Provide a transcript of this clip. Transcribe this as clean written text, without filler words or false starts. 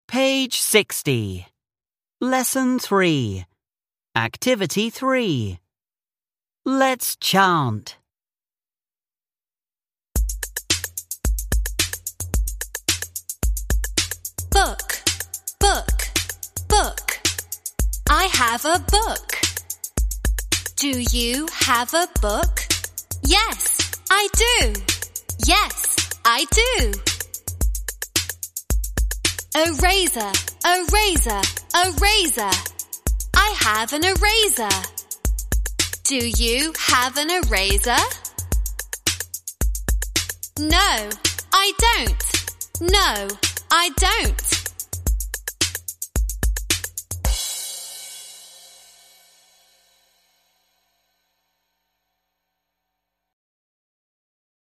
Page 60. Lesson 3. Activity 3. Let's chant. Book, book, book. I have a book. Do you have a book? Yes, I do. Yes, I do. Eraser, eraser, eraser. I have an eraser. Do you have an eraser? No, I don't. No, I don't.